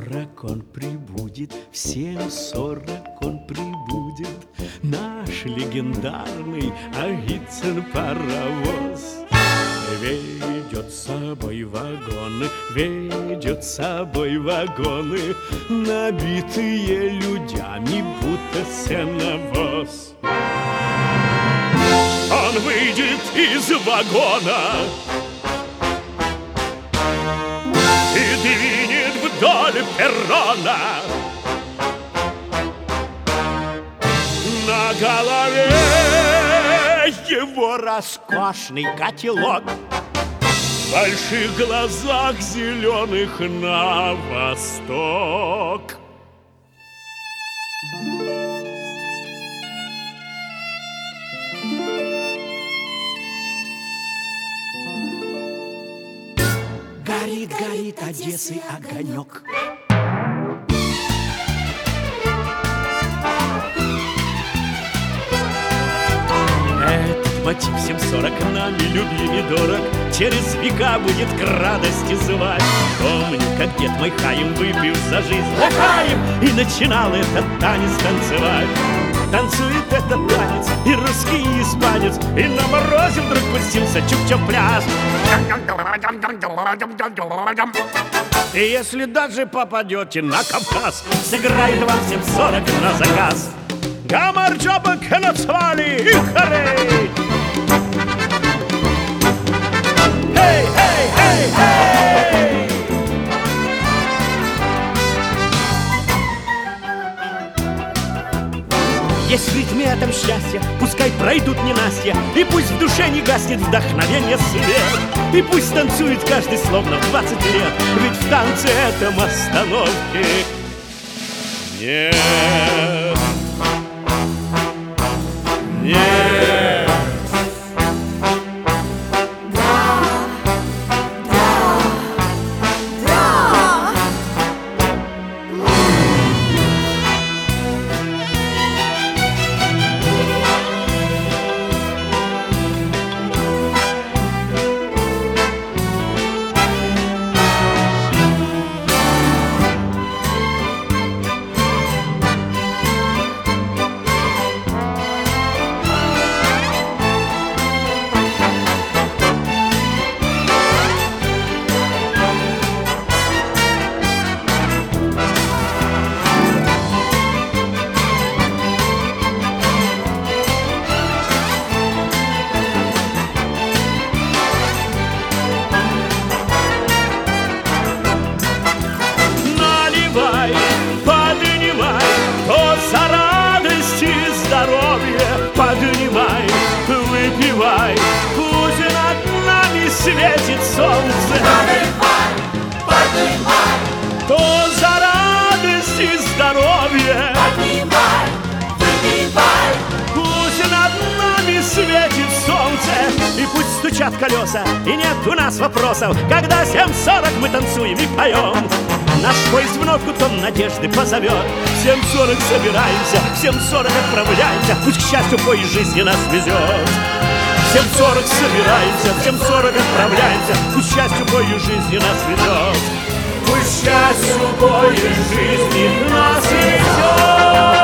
7:40 он прибудет, в 7:40 он прибудет, наш легендарный Агитин паровоз. Ведет с собой вагоны, ведет с собой вагоны, набитые людьми, будто сеновоз. Он выйдет из вагона и двинет вдоль перрона. На голове его роскошный котелок, в больших глазах зеленых на восток. Горит, горит Одессы огонек. Этот мотив 7:40 нами любим и дорог, через века будет к радости звать. Помню, как дед мой Хаим, выпив за жизнь лохаем, и начинал этот танец танцевать. Танцует этот танец и русский, и испанец, и на морозе вдруг пустился чук-чук пляж. И если даже попадете на Кавказ, сыграет вам 7:40 на заказ. Гамарджоба канацвали и хорей! Эй, эй, эй, эй! Есть в ритме этом счастье, пускай пройдут ненастья, и пусть в душе не гаснет вдохновение свет, и пусть танцует каждый словно в 20 лет, ведь в танце этом остановки нет. Нет. Поднимай, выпивай, пусть над нами светит солнце. Поднимай, поднимай, то за радость и здоровье. поднимай, выпивай, Пусть над нами светит солнце, и пусть стучат колеса, и нет у нас вопросов, когда 7:40 мы танцуем и поем. Наш поезд в вновь тон надежды позовет. В 7:40 собираемся, в 7:40 отправляемся, пусть к счастью поезд жизни нас везет. В 7:40 собираемся, в 7:40 отправляемся, пусть к счастью поезд жизни нас везет. Пусть к счастью поезд жизни нас везет.